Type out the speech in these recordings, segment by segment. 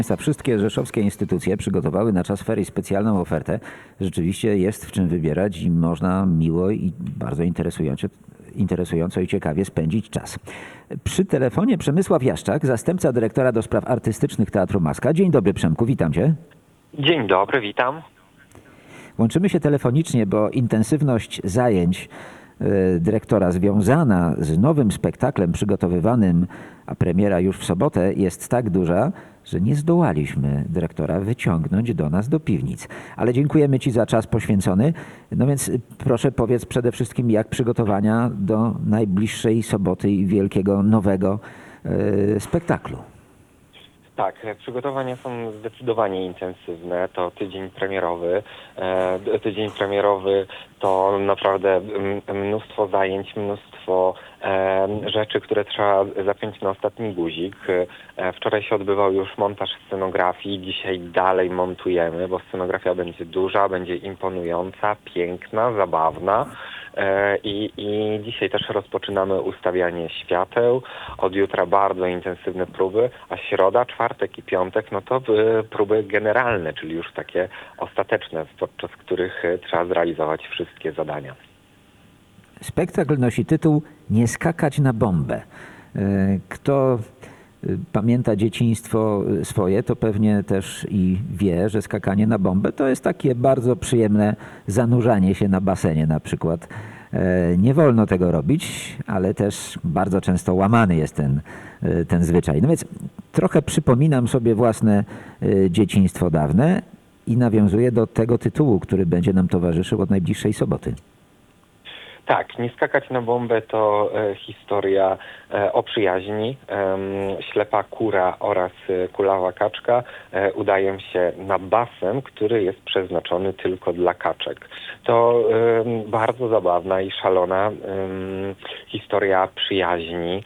Wszystkie rzeszowskie instytucje przygotowały na czas ferii specjalną ofertę. Rzeczywiście jest w czym wybierać i można miło i bardzo interesująco i ciekawie spędzić czas. Przy telefonie Przemysław Jaszczak, zastępca dyrektora do spraw artystycznych Teatru Maska. Dzień dobry, Przemku, witam cię. Dzień dobry, witam. Łączymy się telefonicznie, bo intensywność zajęć dyrektora związana z nowym spektaklem przygotowywanym, a premiera już w sobotę, jest tak duża, że nie zdołaliśmy dyrektora wyciągnąć do nas do piwnic. Ale dziękujemy Ci za czas poświęcony. No więc proszę powiedz przede wszystkim, jak przygotowania do najbliższej soboty i wielkiego nowego spektaklu. Tak, przygotowania są zdecydowanie intensywne. To tydzień premierowy. Tydzień premierowy to naprawdę mnóstwo zajęć, mnóstwo rzeczy, które trzeba zapiąć na ostatni guzik. Wczoraj się odbywał już montaż scenografii. Dzisiaj dalej montujemy, bo scenografia będzie duża, będzie imponująca, piękna, zabawna. I dzisiaj też rozpoczynamy ustawianie świateł. Od jutra bardzo intensywne próby, a środa, czwartek i piątek, no to próby generalne, czyli już takie ostateczne, podczas których trzeba zrealizować wszystkie zadania. Spektakl nosi tytuł Nie skakać na bombę. Kto pamięta dzieciństwo swoje, to pewnie też i wie, że skakanie na bombę to jest takie bardzo przyjemne zanurzanie się na basenie na przykład. Nie wolno tego robić, ale też bardzo często łamany jest ten zwyczaj. No więc trochę przypominam sobie własne dzieciństwo dawne i nawiązuję do tego tytułu, który będzie nam towarzyszył od najbliższej soboty. Tak, Nie skakać na bombę to historia o przyjaźni. Ślepa kura oraz kulawa kaczka udają się na basen, który jest przeznaczony tylko dla kaczek. To bardzo zabawna i szalona historia przyjaźni,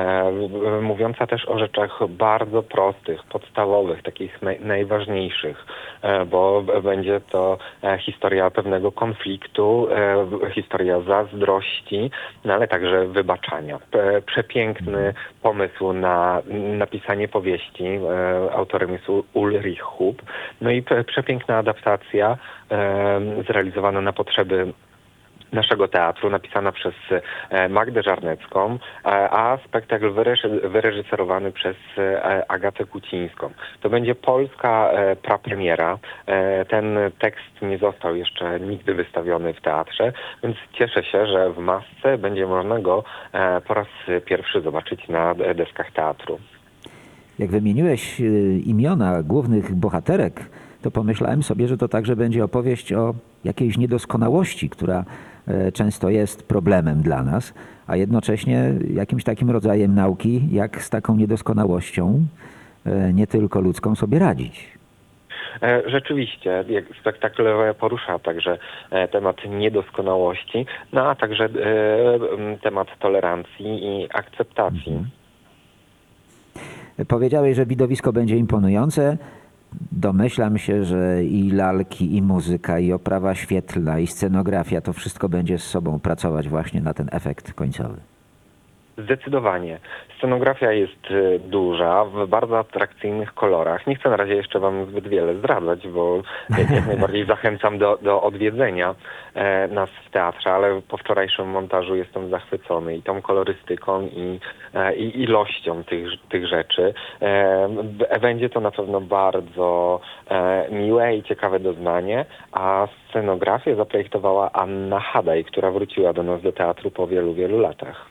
mówiąca też o rzeczach bardzo prostych, podstawowych, takich najważniejszych, bo będzie to historia pewnego konfliktu, historia zazdrości, no ale także wybaczania. Przepiękny pomysł na napisanie powieści. Autorem jest Ulrich Hup. No i przepiękna adaptacja zrealizowana na potrzeby naszego teatru, napisana przez Magdę Żarnecką, a spektakl wyreżyserowany przez Agatę Kucińską. To będzie polska prapremiera. Ten tekst nie został jeszcze nigdy wystawiony w teatrze, więc cieszę się, że w Masce będzie można go po raz pierwszy zobaczyć na deskach teatru. Jak wymieniłeś imiona głównych bohaterek, to pomyślałem sobie, że to także będzie opowieść o jakiejś niedoskonałości, która często jest problemem dla nas, a jednocześnie jakimś takim rodzajem nauki, jak z taką niedoskonałością, nie tylko ludzką, sobie radzić. Rzeczywiście, spektakl porusza także temat niedoskonałości, no a także temat tolerancji i akceptacji. Powiedziałeś, że widowisko będzie imponujące. Domyślam się, że i lalki, i muzyka, i oprawa świetlna, i scenografia, to wszystko będzie z sobą pracować właśnie na ten efekt końcowy. Zdecydowanie. Scenografia jest duża, w bardzo atrakcyjnych kolorach. Nie chcę na razie jeszcze Wam zbyt wiele zdradzać, bo jak najbardziej zachęcam do odwiedzenia nas w teatrze, ale po wczorajszym montażu jestem zachwycony i tą kolorystyką, i ilością tych rzeczy. Będzie to na pewno bardzo miłe i ciekawe doznanie, a scenografię zaprojektowała Anna Hadaj, która wróciła do nas do teatru po wielu, wielu latach.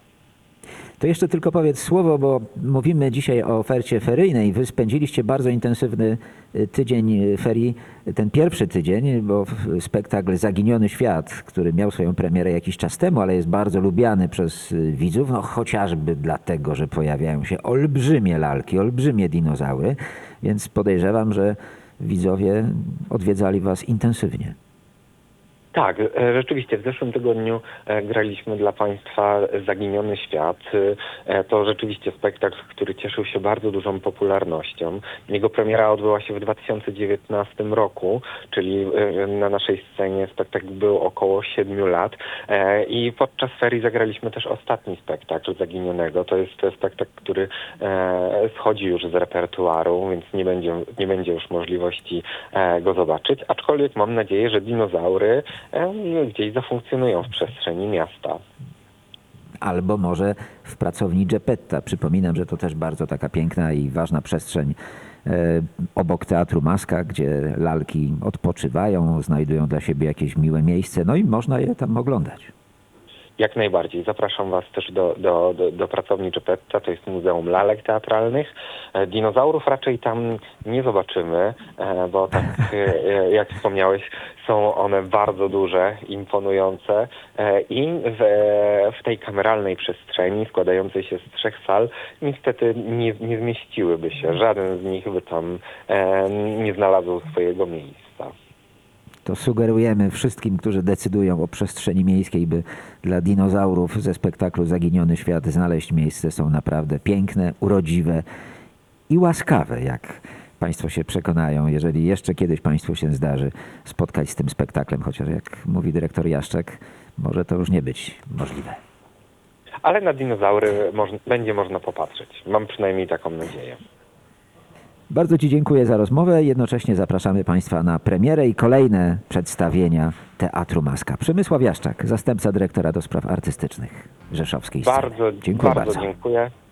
To jeszcze tylko powiedz słowo, bo mówimy dzisiaj o ofercie feryjnej. Wy spędziliście bardzo intensywny tydzień ferii, ten pierwszy tydzień, bo spektakl Zaginiony Świat, który miał swoją premierę jakiś czas temu, ale jest bardzo lubiany przez widzów, no chociażby dlatego, że pojawiają się olbrzymie lalki, olbrzymie dinozaury, więc podejrzewam, że widzowie odwiedzali was intensywnie. Tak, rzeczywiście w zeszłym tygodniu graliśmy dla Państwa Zaginiony Świat. To rzeczywiście spektakl, który cieszył się bardzo dużą popularnością. Jego premiera odbyła się w 2019 roku, czyli na naszej scenie spektakl był około 7 lat. I podczas ferii zagraliśmy też ostatni spektakl Zaginionego. To jest spektakl, który schodzi już z repertuaru, więc nie będzie już możliwości go zobaczyć. Aczkolwiek mam nadzieję, że dinozaury gdzieś zafunkcjonują w przestrzeni miasta. Albo może w pracowni Geppetta. Przypominam, że to też bardzo taka piękna i ważna przestrzeń obok Teatru Maska, gdzie lalki odpoczywają, znajdują dla siebie jakieś miłe miejsce, no i można je tam oglądać. Jak najbardziej. Zapraszam Was też do pracowni Geppetta, to jest Muzeum Lalek Teatralnych. Dinozaurów raczej tam nie zobaczymy, bo tak jak wspomniałeś, są one bardzo duże, imponujące i w tej kameralnej przestrzeni składającej się z 3 sal niestety nie zmieściłyby się. Żaden z nich by tam nie znalazł swojego miejsca. To sugerujemy wszystkim, którzy decydują o przestrzeni miejskiej, by dla dinozaurów ze spektaklu Zaginiony Świat znaleźć miejsce. Są naprawdę piękne, urodziwe i łaskawe, jak Państwo się przekonają, jeżeli jeszcze kiedyś Państwu się zdarzy spotkać z tym spektaklem, chociaż jak mówi dyrektor Jaszczek, może to już nie być możliwe. Ale na dinozaury będzie można popatrzeć. Mam przynajmniej taką nadzieję. Bardzo Ci dziękuję za rozmowę. Jednocześnie zapraszamy Państwa na premierę i kolejne przedstawienia Teatru Maska. Przemysław Jaszczak, zastępca dyrektora do spraw artystycznych Rzeszowskiej Sceny. Bardzo Dziękuję dziękuję.